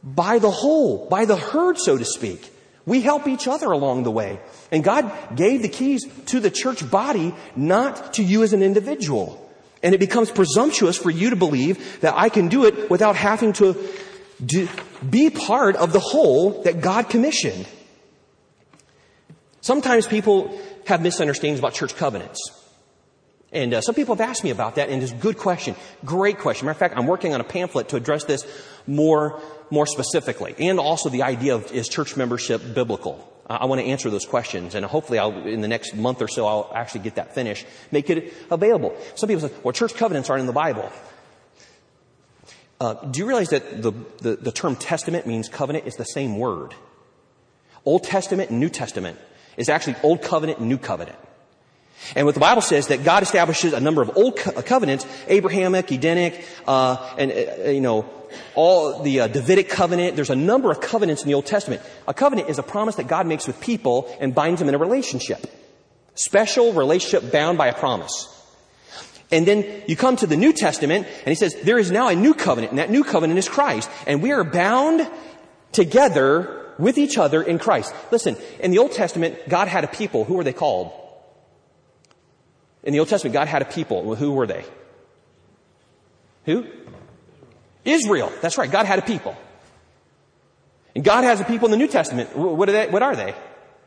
by the whole, by the herd, so to speak. We help each other along the way. And God gave the keys to the church body, not to you as an individual. And it becomes presumptuous for you to believe that I can do it without having to do, be part of the whole that God commissioned. Sometimes people have misunderstandings about church covenants. And uh, some people have asked me about that, and it's a good question. Great question. Matter of fact, I'm working on a pamphlet to address this more, more specifically. And also the idea of, is church membership biblical? Uh, I want to answer those questions, and hopefully I'll, in the next month or so, I'll actually get that finished, make it available. Some people say, well, church covenants aren't in the Bible. Uh, do you realize that the, the, the term testament means covenant? It's the same word. Old Testament and New Testament is actually Old Covenant and New Covenant. And what the Bible says that God establishes a number of old co- covenants, Abrahamic, Edenic, uh, and, uh, you know, all the uh, Davidic covenant. There's a number of covenants in the Old Testament. A covenant is a promise that God makes with people and binds them in a relationship. Special relationship bound by a promise. And then you come to the New Testament and he says there is now a new covenant, and that new covenant is Christ. And we are bound together with each other in Christ. Listen, in the Old Testament, God had a people. Who were they called? In the Old Testament, God had a people. Well, who were they? Who? Israel. That's right. God had a people. And God has a people in the New Testament. What are they? What are they?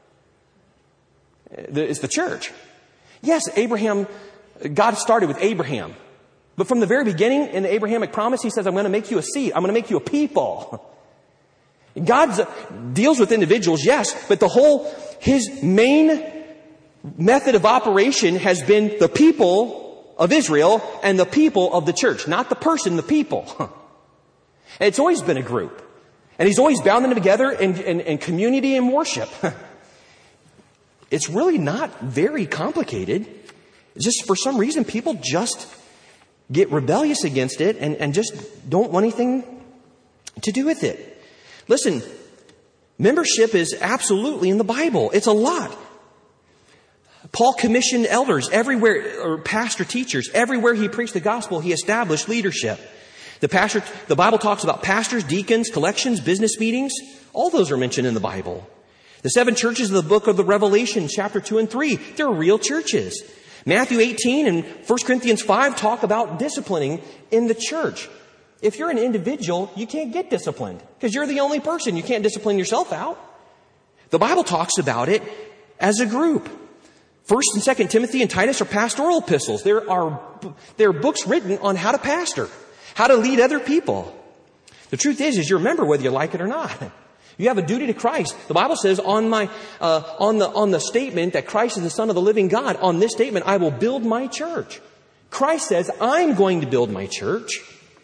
It's the church. Yes, Abraham, God started with Abraham. But from the very beginning in the Abrahamic promise, he says, I'm going to make you a seed. I'm going to make you a people. God deals with individuals, yes, but the whole, his main method of operation has been the people of Israel and the people of the church. Not the person, the people. And it's always been a group. And he's always bound them together in, in, in community and worship. It's really not very complicated. It's just for some reason people just get rebellious against it and, and just don't want anything to do with it. Listen, membership is absolutely in the Bible. It's a lot. Paul commissioned elders everywhere, or pastor teachers. Everywhere he preached the gospel, he established leadership. The pastor, the Bible talks about pastors, deacons, collections, business meetings. All those are mentioned in the Bible. The seven churches of the book of the Revelation, chapter two and three, they're real churches. Matthew eighteen and First Corinthians five talk about disciplining in the church. If you're an individual, you can't get disciplined because you're the only person. You can't discipline yourself out. The Bible talks about it as a group. First and Second Timothy and Titus are pastoral epistles. There are, there are books written on how to pastor, how to lead other people. The truth is, is you're a member whether you like it or not. You have a duty to Christ. The Bible says on my, uh, on the, on the statement that Christ is the Son of the living God, on this statement, I will build my church. Christ says, I'm going to build my church.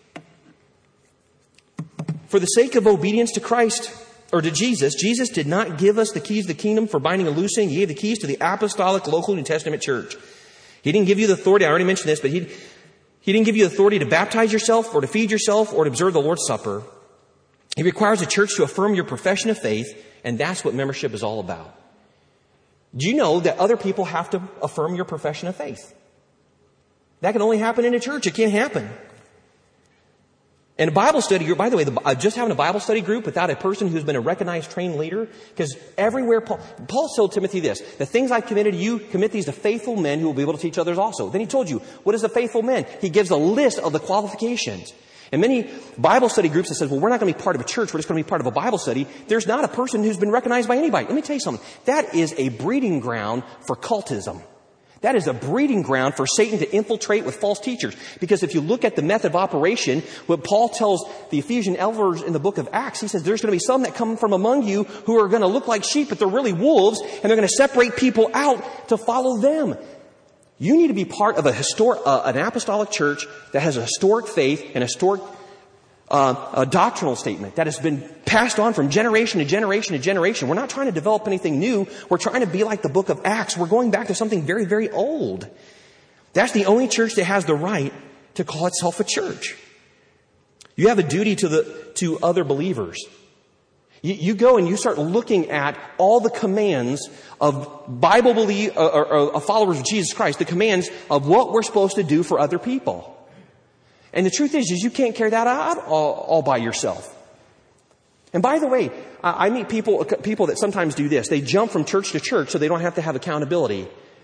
For the sake of obedience to Christ, or to Jesus, Jesus did not give us the keys to the kingdom for binding and loosing. He gave the keys to the apostolic, local, New Testament church. He didn't give you the authority. I already mentioned this, but he, he didn't give you the authority to baptize yourself or to feed yourself or to observe the Lord's Supper. He requires a church to affirm your profession of faith, and that's what membership is all about. Do you know that other people have to affirm your profession of faith? That can only happen in a church. It can't happen. And a Bible study group, by the way, the, uh, just having a Bible study group without a person who's been a recognized trained leader, because everywhere Paul, Paul told Timothy this, the things I've committed to you, commit these to faithful men who will be able to teach others also. Then he told you, what is a faithful man? He gives a list of the qualifications. And many Bible study groups that says, well, we're not going to be part of a church, we're just going to be part of a Bible study. There's not a person who's been recognized by anybody. Let me tell you something. That is a breeding ground for cultism. That is a breeding ground for Satan to infiltrate with false teachers. Because if you look at the method of operation, what Paul tells the Ephesian elders in the book of Acts, he says there's going to be some that come from among you who are going to look like sheep, but they're really wolves, and they're going to separate people out to follow them. You need to be part of a historic, uh, an apostolic church that has a historic faith and a historic uh, a doctrinal statement that has been passed on from generation to generation to generation. We're not trying to develop anything new. We're trying to be like the book of Acts. We're going back to something very, very old. That's the only church that has the right to call itself a church. You have a duty to the to other believers. You, you go and you start looking at all the commands of Bible believe, or, or, or followers of Jesus Christ, the commands of what we're supposed to do for other people. And the truth is, is you can't carry that out all, all by yourself. And by the way, I meet people, people that sometimes do this. They jump from church to church so they don't have to have accountability.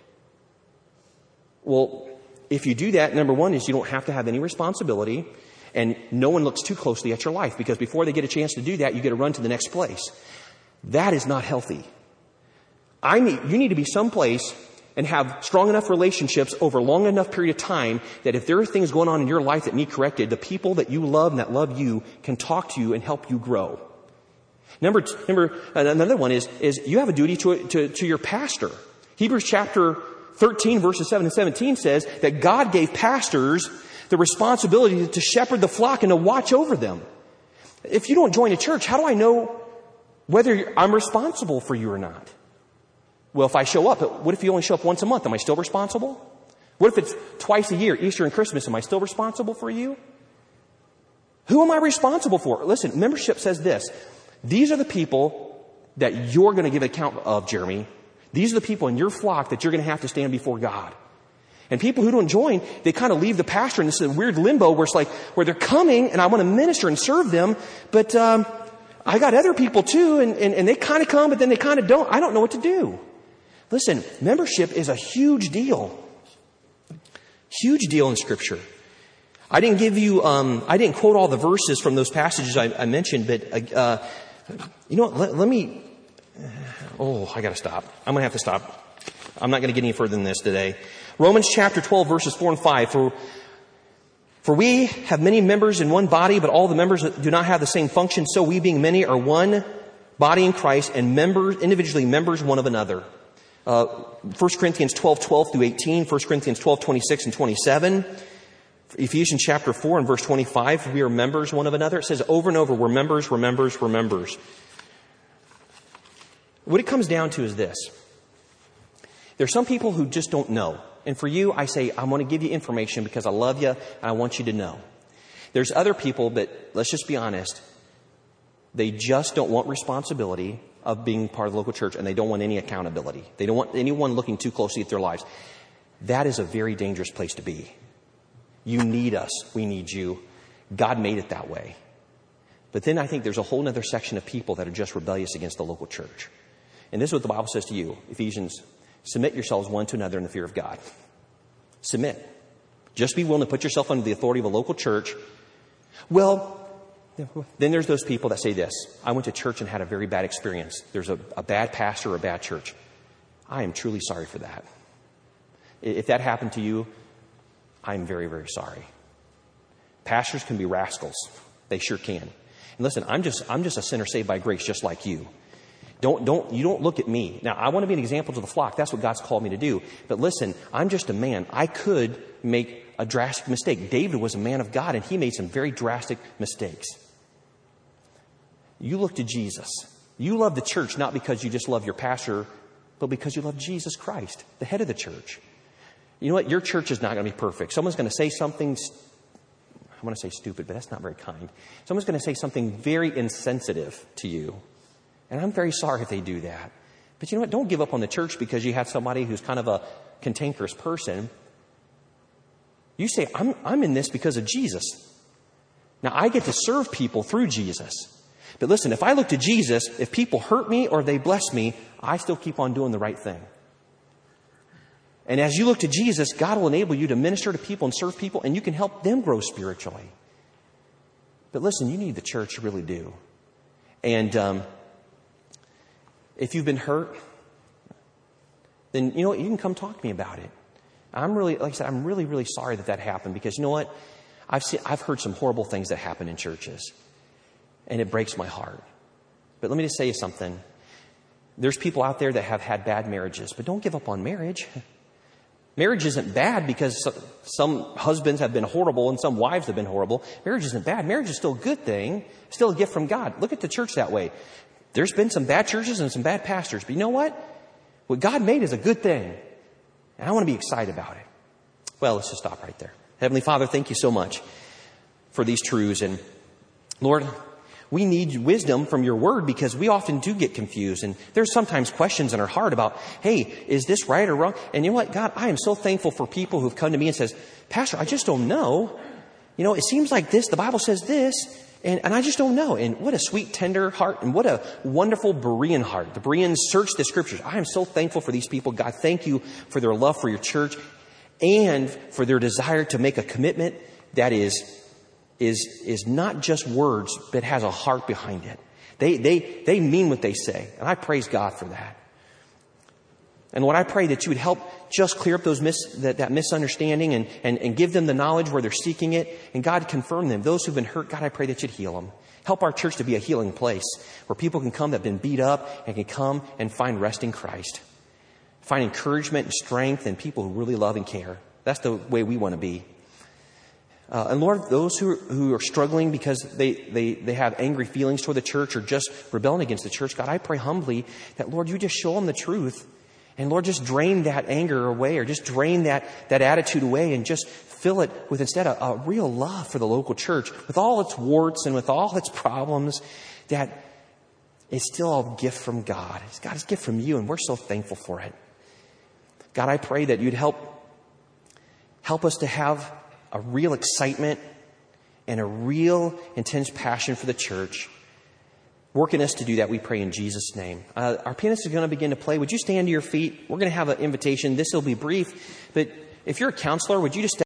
Well, if you do that, number one is you don't have to have any responsibility, and no one looks too closely at your life, because before they get a chance to do that, you get to run to the next place. That is not healthy. I need, you need to be someplace and have strong enough relationships over a long enough period of time that if there are things going on in your life that need corrected, the people that you love and that love you can talk to you and help you grow. Number, t- number another one is, is you have a duty to, to, to your pastor. Hebrews chapter thirteen verses seven and seventeen says that God gave pastors the responsibility to shepherd the flock and to watch over them. If you don't join a church, how do I know whether I'm responsible for you or not? Well, if I show up, what if you only show up once a month? Am I still responsible? What if it's twice a year, Easter and Christmas? Am I still responsible for you? Who am I responsible for? Listen, membership says this. These are the people that you're going to give account of, Jeremy. These are the people in your flock that you're going to have to stand before God. And people who don't join, they kind of leave the pastor in this weird limbo where it's like, where they're coming and I want to minister and serve them, but um, I got other people too, and, and, and they kind of come, but then they kind of don't. I don't know what to do. Listen, membership is a huge deal. Huge deal in Scripture. I didn't give you, um, I didn't quote all the verses from those passages I, I mentioned, but, uh, you know what, let, let me, oh, I gotta stop. I'm gonna have to stop. I'm not gonna get any further than this today. Romans chapter twelve, verses four and five. For, for we have many members in one body, but all the members do not have the same function. So we, being many, are one body in Christ, and members, individually members one of another. Uh, First Corinthians twelve, twelve through eighteen, First Corinthians twelve, twenty-six and twenty-seven, Ephesians chapter four and verse twenty-five, we are members one of another. It says over and over, we're members, we're members, we're members. What it comes down to is this. There's some people who just don't know. And for you, I say, I want to give you information because I love you and I want you to know. There's other people, but let's just be honest, they just don't want responsibility of being part of the local church, and they don't want any accountability. They don't want anyone looking too closely at their lives. That is a very dangerous place to be. You need us. We need you. God made it that way. But then I think there's a whole other section of people that are just rebellious against the local church. And this is what the Bible says to you. Ephesians, submit yourselves one to another in the fear of God. Submit. Just be willing to put yourself under the authority of a local church. Well, then there's those people that say this. I went to church and had a very bad experience. There's a, a bad pastor or a bad church. I am truly sorry for that. If that happened to you, I'm very, very sorry. Pastors can be rascals. They sure can. And listen, I'm just, I'm just a sinner saved by grace just like you. Don't, don't, you don't look at me. Now, I want to be an example to the flock. That's what God's called me to do. But listen, I'm just a man. I could make a drastic mistake. David was a man of God, and he made some very drastic mistakes. You look to Jesus. You love the church not because you just love your pastor, but because you love Jesus Christ, the head of the church. You know what? Your church is not going to be perfect. Someone's going to say something, I want to say stupid, but that's not very kind. Someone's going to say something very insensitive to you. And I'm very sorry if they do that. But you know what? Don't give up on the church because you have somebody who's kind of a cantankerous person. You say, I'm, I'm in this because of Jesus. Now, I get to serve people through Jesus. But listen, if I look to Jesus, if people hurt me or they bless me, I still keep on doing the right thing. And as you look to Jesus, God will enable you to minister to people and serve people, and you can help them grow spiritually. But listen, you need the church, you really do. And um, if you've been hurt, then you know what? You can come talk to me about it. I'm really, like I said, I'm really, really sorry that that happened because you know what? I've seen, I've heard some horrible things that happen in churches, and it breaks my heart. But let me just say you something. There's people out there that have had bad marriages, but don't give up on marriage. Marriage isn't bad because some husbands have been horrible and some wives have been horrible. Marriage isn't bad. Marriage is still a good thing, still a gift from God. Look at the church that way. There's been some bad churches and some bad pastors, but you know what? What God made is a good thing, and I want to be excited about it. Well, let's just stop right there. Heavenly Father, thank you so much for these truths, and Lord, we need wisdom from your word because we often do get confused. And there's sometimes questions in our heart about, hey, is this right or wrong? And you know what, God, I am so thankful for people who've come to me and says, Pastor, I just don't know. You know, it seems like this, the Bible says this. And, and I just don't know. And what a sweet, tender heart, and what a wonderful Berean heart. The Bereans searched the scriptures. I am so thankful for these people. God, thank you for their love for your church and for their desire to make a commitment that is, is, is not just words, but has a heart behind it. They, they, they mean what they say. And I praise God for that. And Lord, I pray that you would help just clear up those mis, that, that misunderstanding and, and, and give them the knowledge where they're seeking it. And God, confirm them. Those who've been hurt, God, I pray that you'd heal them. Help our church to be a healing place where people can come that have been beat up and can come and find rest in Christ. Find encouragement and strength in people who really love and care. That's the way we want to be. Uh, and Lord, those who are, who are struggling because they, they, they have angry feelings toward the church or just rebelling against the church, God, I pray humbly that, Lord, you just show them the truth. And Lord, just drain that anger away, or just drain that, that attitude away, and just fill it with instead a, a real love for the local church with all its warts and with all its problems, that it's still a gift from God. It's God's gift from you, and we're so thankful for it. God, I pray that you'd help, help us to have a real excitement and a real intense passion for the church. Work in us to do that, we pray in Jesus' name. Uh, our pianist is going to begin to play. Would you stand to your feet? We're going to have an invitation. This will be brief, but if you're a counselor, would you just